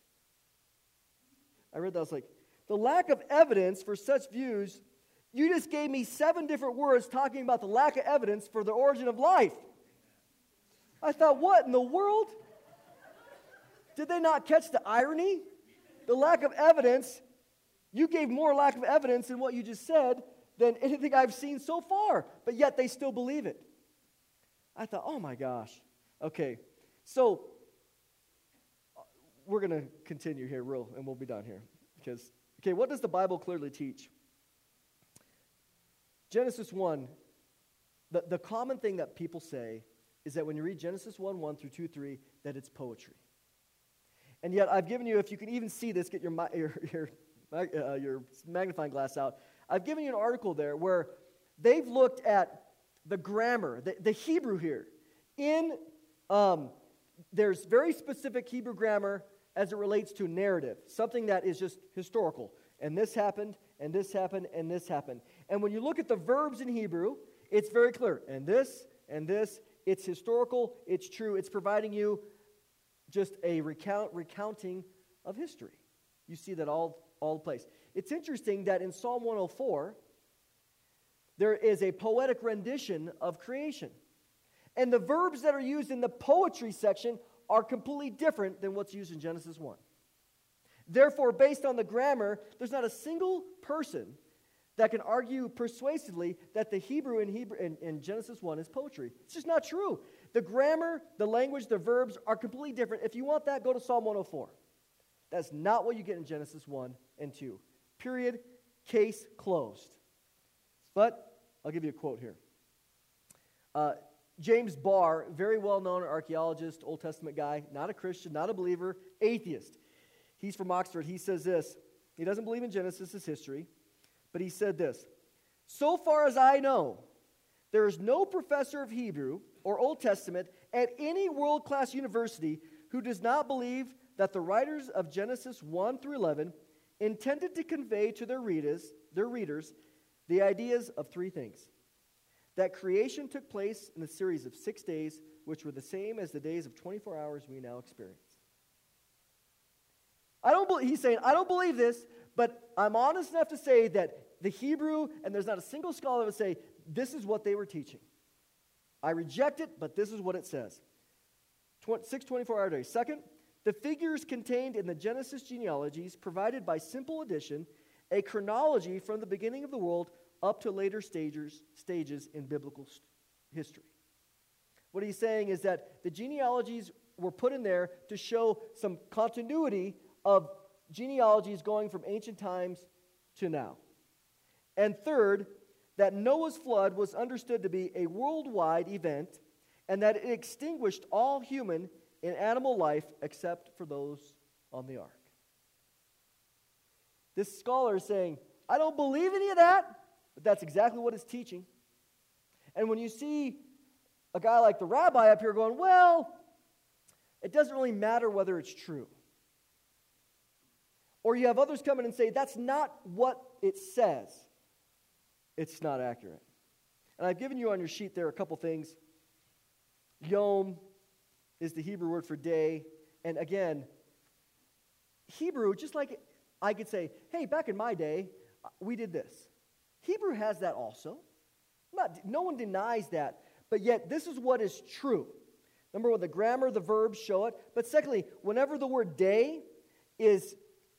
I read that, I was like, the lack of evidence for such views, you just gave me 7 different words talking about the lack of evidence for the origin of life. I thought, what in the world? Did they not catch the irony? The lack of evidence, you gave more lack of evidence in what you just said than anything I've seen so far, but yet they still believe it. I thought, oh my gosh. Okay, so we're going to continue here and we'll be done here. Because, okay, what does the Bible clearly teach? Genesis 1, the common thing that people say is that when you read Genesis 1:1 through 2:3, that it's poetry. And yet I've given you, if you can even see this, get your magnifying glass out. I've given you an article there where they've looked at the grammar, the Hebrew here. There's very specific Hebrew grammar as it relates to narrative, something that is just historical. And this happened, and this happened, and this happened. And when you look at the verbs in Hebrew, it's very clear. And this, it's historical, it's true. It's providing you just a recounting of history. You see that all the place. It's interesting that in Psalm 104, there is a poetic rendition of creation. And the verbs that are used in the poetry section are completely different than what's used in Genesis 1. Therefore, based on the grammar, there's not a single person that can argue persuasively that the Hebrew in Genesis 1 is poetry. It's just not true. The grammar, the language, the verbs are completely different. If you want that, go to Psalm 104. That's not what you get in Genesis 1 and 2. Period. Case closed. But I'll give you a quote here. James Barr, very well-known archaeologist, Old Testament guy, not a Christian, not a believer, atheist. He's from Oxford. He says this. He doesn't believe in Genesis as history, but he said this. So far as I know, there is no professor of Hebrew or Old Testament at any world-class university who does not believe that the writers of Genesis 1 through 11 intended to convey to their readers the ideas of three things. That creation took place in a series of 6 days, which were the same as the days of 24 hours we now experience. He's saying, I don't believe this, but I'm honest enough to say that the Hebrew, and there's not a single scholar that would say, this is what they were teaching. I reject it, but this is what it says. 6 24-hour days. Second, the figures contained in the Genesis genealogies provided by simple addition a chronology from the beginning of the world up to later stages in biblical history. What he's saying is that the genealogies were put in there to show some continuity of genealogies going from ancient times to now. And third, that Noah's flood was understood to be a worldwide event and that it extinguished all human and animal life except for those on the ark. This scholar is saying, I don't believe any of that, but that's exactly what it's teaching. And when you see a guy like the rabbi up here going, well, it doesn't really matter whether it's true. Or you have others come in and say, that's not what it says. It's not accurate. And I've given you on your sheet there a couple things. Yom is the Hebrew word for day. And again, Hebrew, just like I could say, hey, back in my day, we did this. Hebrew has that also. No one denies that. But yet, this is what is true. Number one, the grammar, the verbs show it. But secondly, whenever the word day is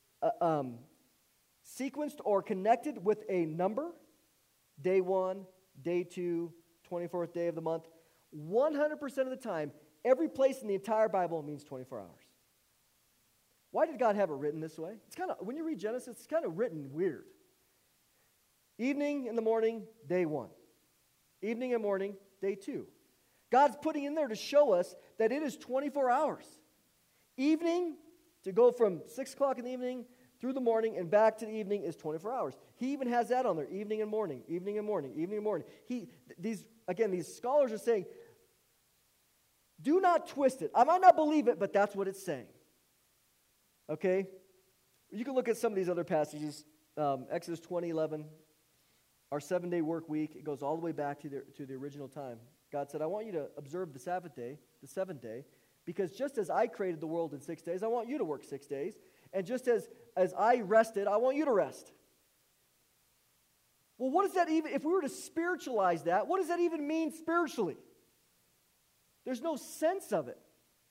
sequenced or connected with a number, day 1, day 2, 24th day of the month, 100% of the time, every place in the entire Bible means 24 hours. Why did God have it written this way? It's kind of, when you read Genesis, it's kind of written weird. Evening in the morning, day 1. Evening and morning, day 2. God's putting in there to show us that it is 24 hours. Evening, to go from 6 o'clock in the evening through the morning and back to the evening is 24 hours. He even has that on there, evening and morning, evening and morning, evening and morning. These scholars are saying, do not twist it. I might not believe it, but that's what it's saying. Okay? You can look at some of these other passages. Exodus 20:11, our 7-day work week, it goes all the way back to the original time. God said, I want you to observe the Sabbath day, the seventh day, because just as I created the world in 6 days, I want you to work 6 days. And just as I rested, I want you to rest. Well, what does that even, if we were to spiritualize that, what does that even mean spiritually? There's no sense of it.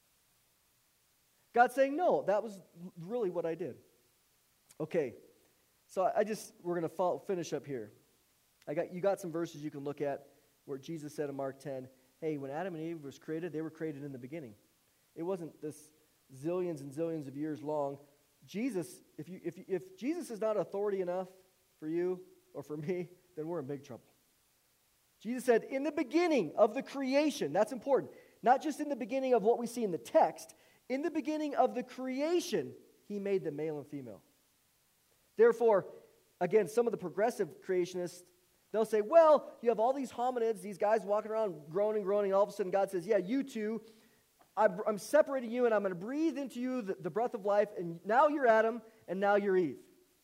God's saying, no, that was really what I did. Okay, so we're going to finish up here. You got some verses you can look at where Jesus said in Mark 10, hey, when Adam and Eve was created, they were created in the beginning. It wasn't this zillions and zillions of years long. Jesus, if Jesus is not authority enough for you or for me, then we're in big trouble. Jesus said, in the beginning of the creation, that's important, not just in the beginning of what we see in the text, in the beginning of the creation, he made them male and female. Therefore, again, some of the progressive creationists, they'll say, well, you have all these hominids, these guys walking around groaning, and all of a sudden God says, yeah, you two, I'm separating you and I'm going to breathe into you the breath of life, and now you're Adam and now you're Eve.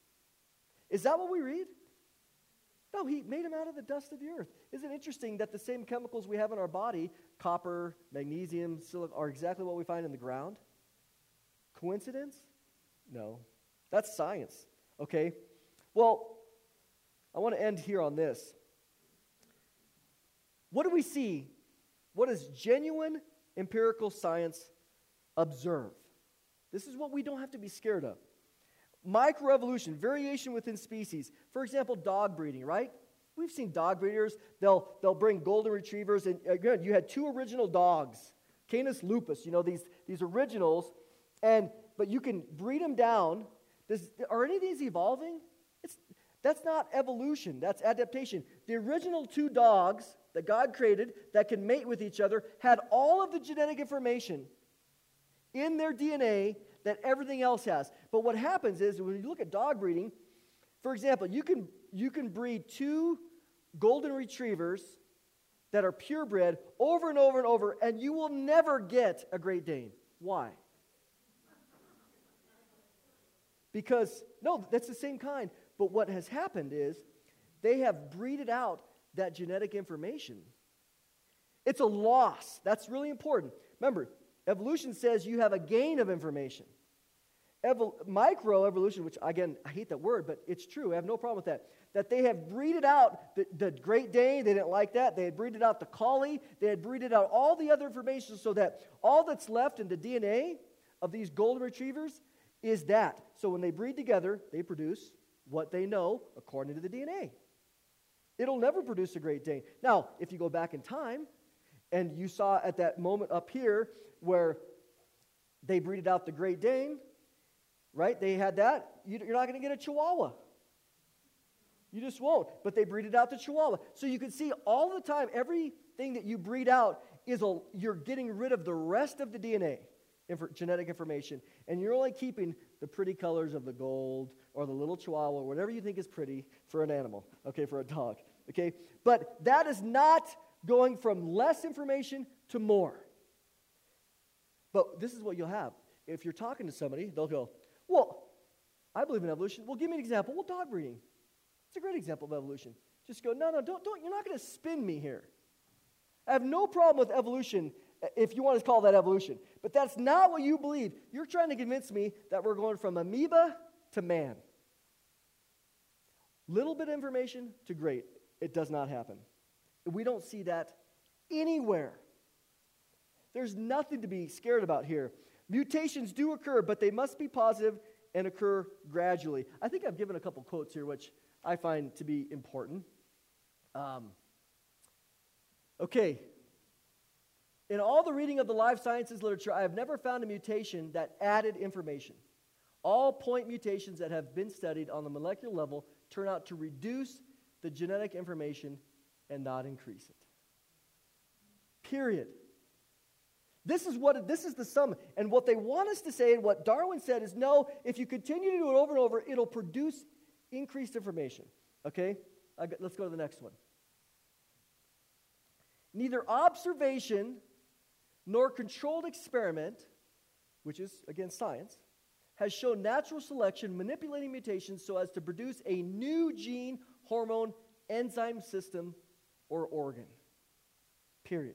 Is that what we read? No, he made them out of the dust of the earth. Isn't it interesting that the same chemicals we have in our body, copper, magnesium, silicon, are exactly what we find in the ground? Coincidence? No. That's science. Okay? Well, I want to end here on this. What do we see? What does genuine empirical science observe? This is what we don't have to be scared of. Microevolution, variation within species. For example, dog breeding, right? We've seen dog breeders. They'll bring golden retrievers, and again, you had 2 original dogs, Canis lupus. You know these originals, but you can breed them down. Are any of these evolving? That's not evolution. That's adaptation. The original 2 dogs that God created that can mate with each other had all of the genetic information in their DNA that everything else has. But what happens is when you look at dog breeding, for example, you can breed 2 golden retrievers that are purebred over and over and over, and you will never get a Great Dane. Why? Because, no, that's the same kind. But what has happened is they have breeded out that genetic information. It's a loss. That's really important. Remember, evolution says you have a gain of information. Microevolution, which, again, I hate that word, but it's true. I have no problem with that. That they have breeded out the Great Dane. They didn't like that. They had breeded out the collie. They had breeded out all the other information so that all that's left in the DNA of these golden retrievers is that. So when they breed together, they produce what they know according to the DNA. It'll never produce a Great Dane. Now, if you go back in time, and you saw at that moment up here where they breeded out the Great Dane, right? They had that. You're not going to get a Chihuahua. You just won't. But they breeded out the Chihuahua. So you can see all the time, everything that you breed out you're getting rid of the rest of the DNA, genetic information, and you're only keeping the pretty colors of the gold or the little Chihuahua, or whatever you think is pretty for an animal, okay, for a dog, okay? But that is not going from less information to more. But this is what you'll have. If you're talking to somebody, they'll go, well, I believe in evolution. Well, give me an example. Well, dog breeding. It's a great example of evolution. Just go, no, don't. You're not going to spin me here. I have no problem with evolution, if you want to call that evolution. But that's not what you believe. You're trying to convince me that we're going from amoeba to man. Little bit of information to great. It does not happen. We don't see that anywhere. There's nothing to be scared about here. Mutations do occur, but they must be positive and occur gradually. I think I've given a couple quotes here, which I find to be important. Okay. In all the reading of the life sciences literature, I have never found a mutation that added information. All point mutations that have been studied on the molecular level turn out to reduce the genetic information and not increase it. Period. This is the sum. And what they want us to say, and what Darwin said, is no, if you continue to do it over and over, it'll produce increased information. Okay? Let's go to the next one. Neither observation nor controlled experiment, which is, again, science, has shown natural selection manipulating mutations so as to produce a new gene, hormone, enzyme system, or organ. Period.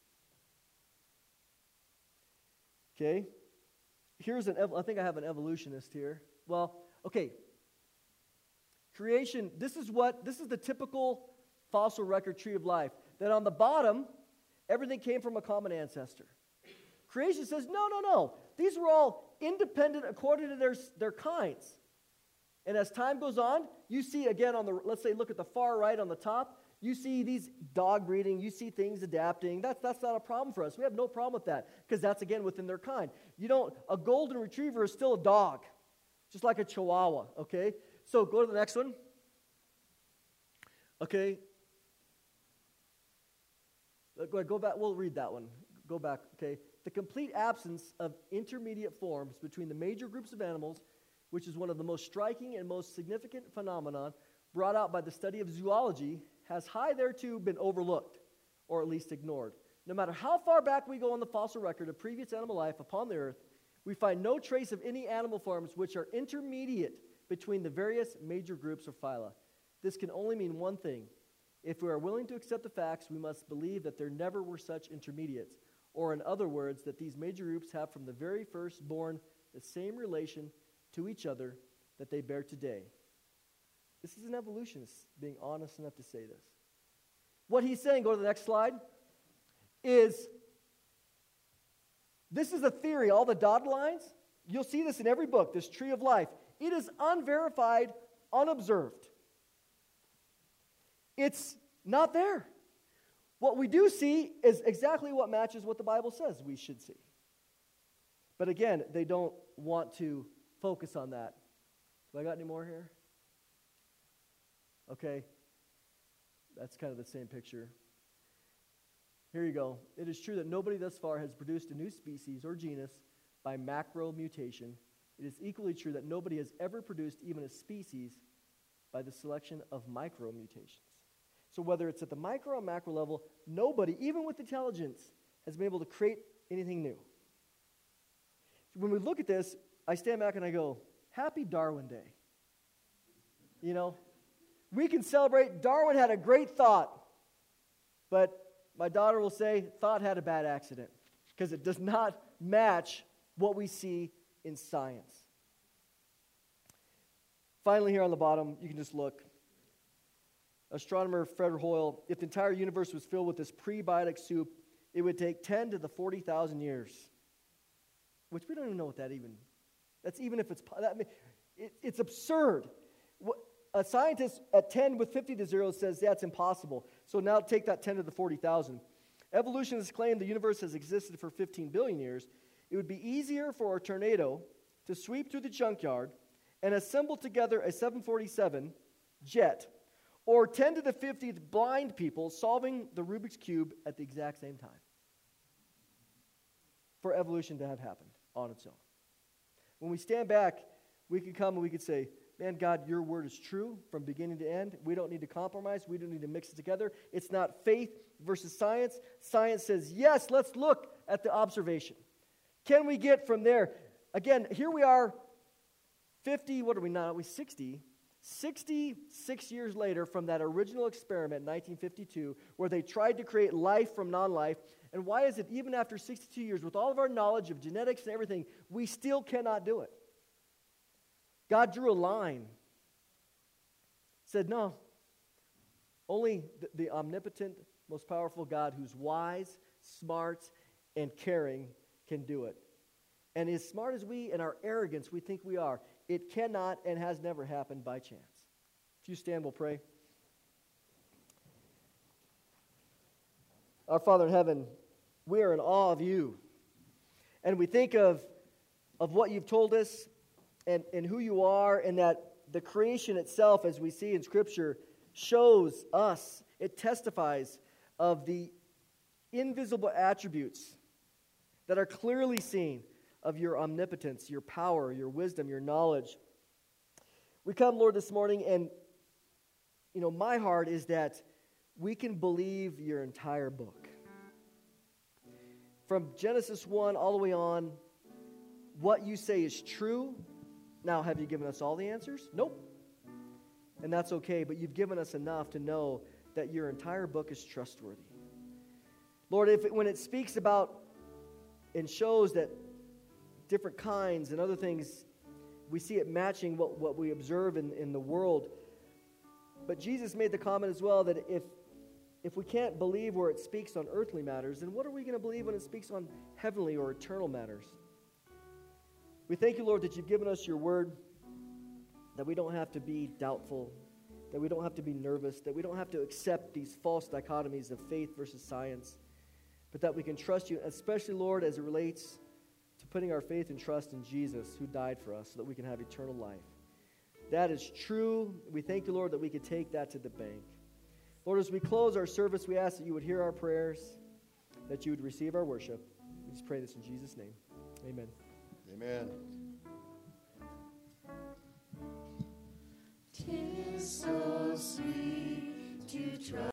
Okay? I think I have an evolutionist here. Well, okay. Creation, this is the typical fossil record tree of life. That on the bottom, everything came from a common ancestor. Creation says, no. These were all independent according to their kinds. And as time goes on, you see again let's say look at the far right on the top, you see these dog breeding, you see things adapting. That's not a problem for us. We have no problem with that because that's again within their kind. A golden retriever is still a dog, just like a Chihuahua, okay? So go to the next one. Okay. Go back. We'll read that one. Go back, okay? The complete absence of intermediate forms between the major groups of animals, which is one of the most striking and most significant phenomenon brought out by the study of zoology, has hitherto been overlooked, or at least ignored. No matter how far back we go on the fossil record of previous animal life upon the earth, we find no trace of any animal forms which are intermediate between the various major groups or phyla. This can only mean one thing. If we are willing to accept the facts, we must believe that there never were such intermediates, or in other words, that these major groups have from the very first born the same relation to each other that they bear today. This is an evolutionist being honest enough to say this. What he's saying, go to the next slide, is this is a theory, all the dotted lines. You'll see this in every book, this tree of life. It is unverified, unobserved. It's not there. What we do see is exactly what matches what the Bible says we should see. But again, they don't want to focus on that. Have I got any more here? Okay. That's kind of the same picture. Here you go. It is true that nobody thus far has produced a new species or genus by macromutation. It is equally true that nobody has ever produced even a species by the selection of micromutations. So whether it's at the micro or macro level, nobody, even with intelligence, has been able to create anything new. So when we look at this, I stand back and I go, Happy Darwin Day. You know, we can celebrate. Darwin had a great thought, but my daughter will say, thought had a bad accident, because it does not match what we see in science. Finally, here on the bottom, you can just look. Astronomer Fred Hoyle, if the entire universe was filled with this prebiotic soup, it would take 10 to the 40,000 years, which we don't even know what that's even if it's absurd. A scientist at 10 with 50 to 0 says that's impossible. So now take that 10 to the 40,000. Evolutionists claim the universe has existed for 15 billion years. It would be easier for a tornado to sweep through the junkyard and assemble together a 747 jet, or 10 to the 50th blind people solving the Rubik's Cube at the exact same time, for evolution to have happened on its own. When we stand back, we can come and we can say, man, God, your word is true from beginning to end. We don't need to compromise. We don't need to mix it together. It's not faith versus science. Science says, yes, let's look at the observation. Can we get from there? Again, here we are, 66 years later from that original experiment in 1952, where they tried to create life from non-life. And why is it, even after 62 years, with all of our knowledge of genetics and everything, we still cannot do it? God drew a line, said, no, only the omnipotent, most powerful God, who's wise, smart, and caring, can do it. And as smart as we, in our arrogance, we think we are, it cannot and has never happened by chance. If you stand, we'll pray. Our Father in heaven, we are in awe of you. And we think of what you've told us and who you are, and that the creation itself, as we see in Scripture, shows us, it testifies of the invisible attributes that are clearly seen of your omnipotence, your power, your wisdom, your knowledge. We come, Lord, this morning, and my heart is that we can believe your entire book. From Genesis 1 all the way on, what you say is true. Now, have you given us all the answers? Nope. And that's okay, but you've given us enough to know that your entire book is trustworthy. Lord, when it speaks about and shows that different kinds and other things, we see it matching what we observe in the world. But Jesus made the comment as well that if we can't believe where it speaks on earthly matters, then what are we going to believe when it speaks on heavenly or eternal matters? We thank you, Lord, that you've given us your word, that we don't have to be doubtful, that we don't have to be nervous, that we don't have to accept these false dichotomies of faith versus science, but that we can trust you, especially, Lord, as it relates to putting our faith and trust in Jesus, who died for us so that we can have eternal life. That is true. We thank you, Lord, that we could take that to the bank. Lord, as we close our service, we ask that you would hear our prayers, that you would receive our worship. We just pray this in Jesus' name. Amen. Amen. 'Tis so sweet to trust.